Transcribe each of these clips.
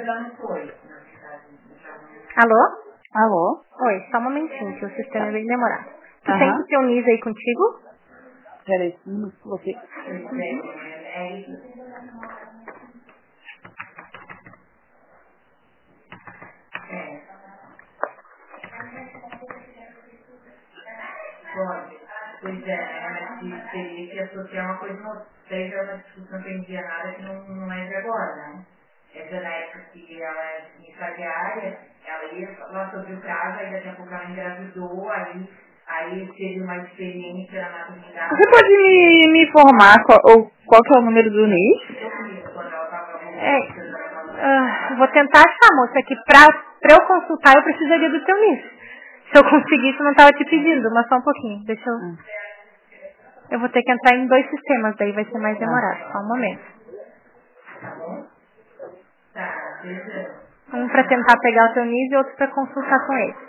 Alô? Alô? Oi, só um momentinho, que o sistema é bem demorado. Tu tem o teu NIS aí contigo? Peraí, você... Pois é, mas teria que associar uma coisa outra. Daí já é uma discussão que a gente nada que não é de agora, né? Essa na época que ela é estagiária, ela ia lá sobre o prazo, aí daqui a pouco ela engravidou, aí teve uma experiência na maternidade. Você pode me informar qual que é o número do NIS? Quando ela estava Vou tentar achar, moça, que pra eu consultar eu precisaria do teu NIS. Se eu conseguisse, eu não estava te pedindo, mas só um pouquinho. Deixa eu... Eu vou ter que entrar em 2 sistemas, daí vai ser mais demorado. Só um momento. Um para tentar pegar o teu NIS e outro para consultar com ele.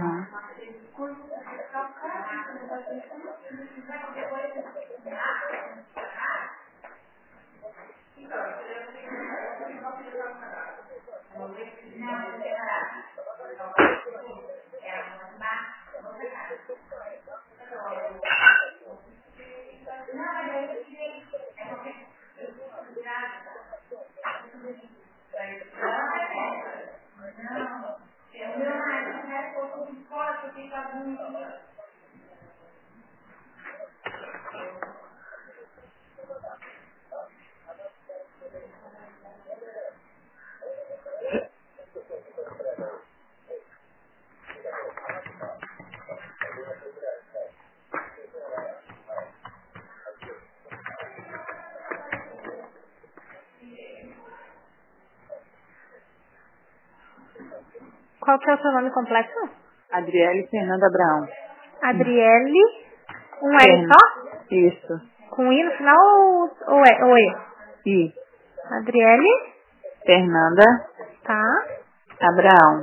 Qual que é o seu nome completo? Adriele Fernanda Abraão. Adriele, um L só? Isso. Com I no final ou E? I. Adriele. Fernanda Tá. Abraão.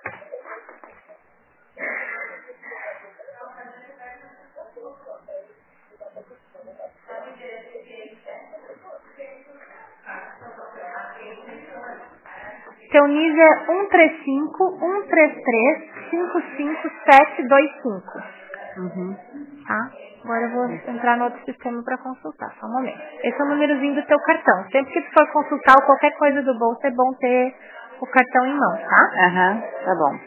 Seu NIS é 135-133-55725. Tá? Agora eu vou entrar no outro sistema para consultar. Só um momento. Esse é o númerozinho do teu cartão. Sempre que tu for consultar ou qualquer coisa do bolso, é bom ter o cartão em mão, tá? Tá bom.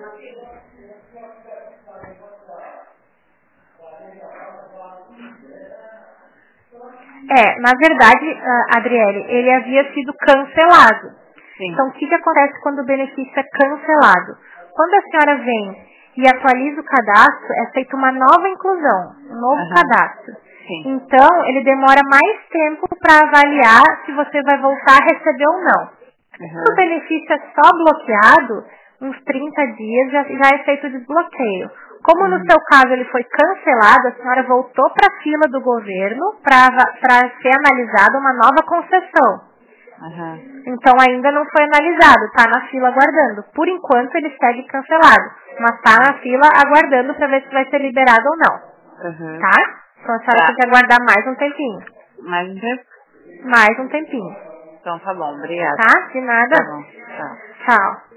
Na verdade, Adriele, ele havia sido cancelado. Sim. Então, o que acontece quando o benefício é cancelado? Quando a senhora vem e atualiza o cadastro, é feita uma nova inclusão, um novo cadastro. Sim. Então, ele demora mais tempo para avaliar se você vai voltar a receber ou não. Se o benefício é só bloqueado, uns 30 dias já é feito o desbloqueio. Como no seu caso ele foi cancelado, a senhora voltou para a fila do governo para ser analisada uma nova concessão. Então ainda não foi analisado, está na fila aguardando. Por enquanto ele segue cancelado, mas está na fila aguardando para ver se vai ser liberado ou não. Tá? Então a senhora tem que aguardar mais um tempinho. Mais um tempo? Mais um tempinho. Então tá bom, obrigada. Tá? De nada. Tá bom, tchau. Tchau.